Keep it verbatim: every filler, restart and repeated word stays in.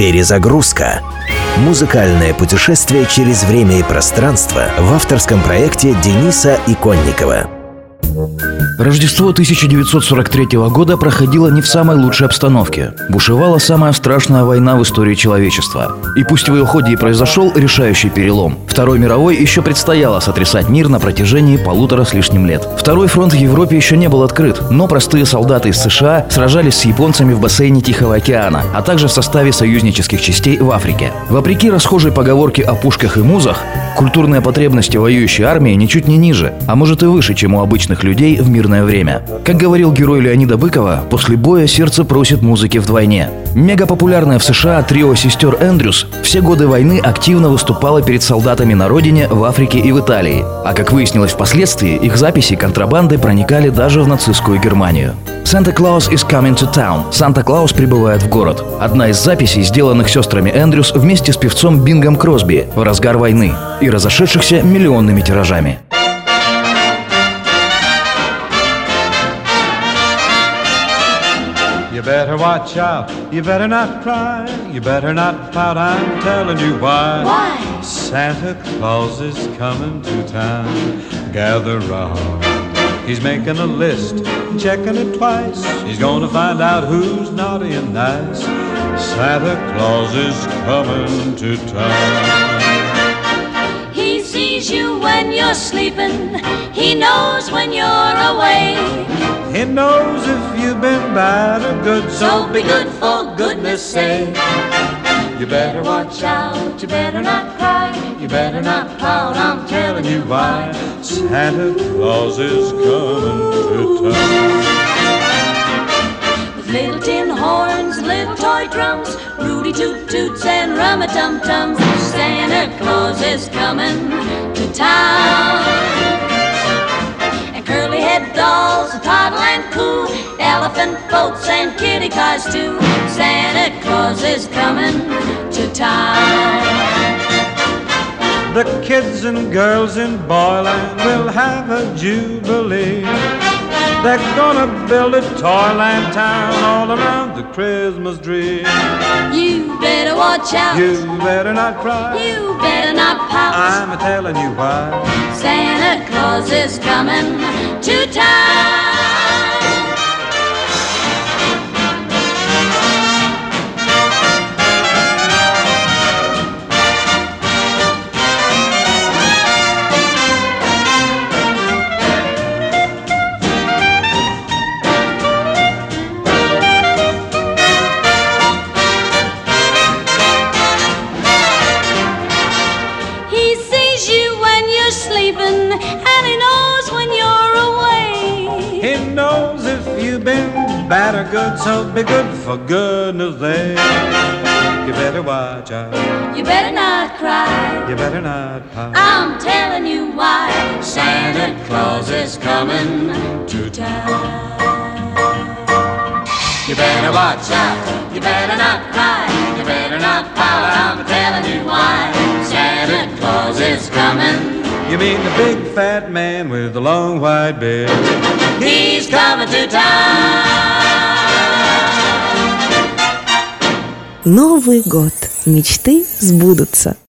Перезагрузка. Музыкальное путешествие через время и пространство в авторском проекте Дениса Иконникова. Рождество тысяча девятьсот сорок третьего года проходило не в самой лучшей обстановке. Бушевала самая страшная война в истории человечества. И пусть в ее ходе и произошел решающий перелом, Второй мировой еще предстояло сотрясать мир на протяжении полутора с лишним лет. Второй фронт в Европе еще не был открыт, но простые солдаты из США сражались с японцами в бассейне Тихого океана, а также в составе союзнических частей в Африке. Вопреки расхожей поговорке о пушках и музах, культурные потребности воюющей армии ничуть не ниже, а может и выше, чем у обычных людей в мирное время. Как говорил герой Леонида Быкова, после боя сердце просит музыки вдвойне. Мегапопулярное в США трио сестер Эндрюс все годы войны активно выступало перед солдатами на родине, в Африке и в Италии. А как выяснилось впоследствии, их записи контрабандой проникали даже в нацистскую Германию. «Santa Claus is coming to town» – «Санта-Клаус прибывает в город». Одна из записей, сделанных сестрами Эндрюс вместе с певцом Бингом Кросби в разгар войны и разошедшихся миллионными тиражами. You better watch out, you better not cry, you better not pout, I'm telling you why. Why? Santa Claus is coming to town, gather round. He's making a list, checking it twice, he's gonna find out who's naughty and nice. Santa Claus is coming to town. He sees you when you're sleeping, he knows when you're away. He knows if you've been bad or good, So be good for goodness sake. you better watch out, You better not cry, you better not pout, I'm telling you why. Santa Claus is coming to town. with little tin horns, little toy drums, Rudy Toot Toots and Rum-a-Tum-Tums. Santa Claus is coming to town. And curly-head dolls, a toddle and coo, elephant boats and kitty cars too. Santa Claus is coming to town. The kids and girls in Boyland will have a jubilee. They're gonna build a toyland town all around the Christmas tree. You better watch out. You better not cry, You better not pout. I'm telling you why. Santa Claus is coming to town. He sees you when you're sleeping, and he knows when you're away. He knows if you've been bad or good, so be good for goodness sake. You better watch out, You better not cry, you better not pout. I'm telling you why. Santa Claus is coming to town. You better watch out, You better not cry, you better not pout, I'm telling you why. Santa Claus is coming. you mean the big fat man with the long white beard. He's coming to town. Новый год. Мечты сбудутся.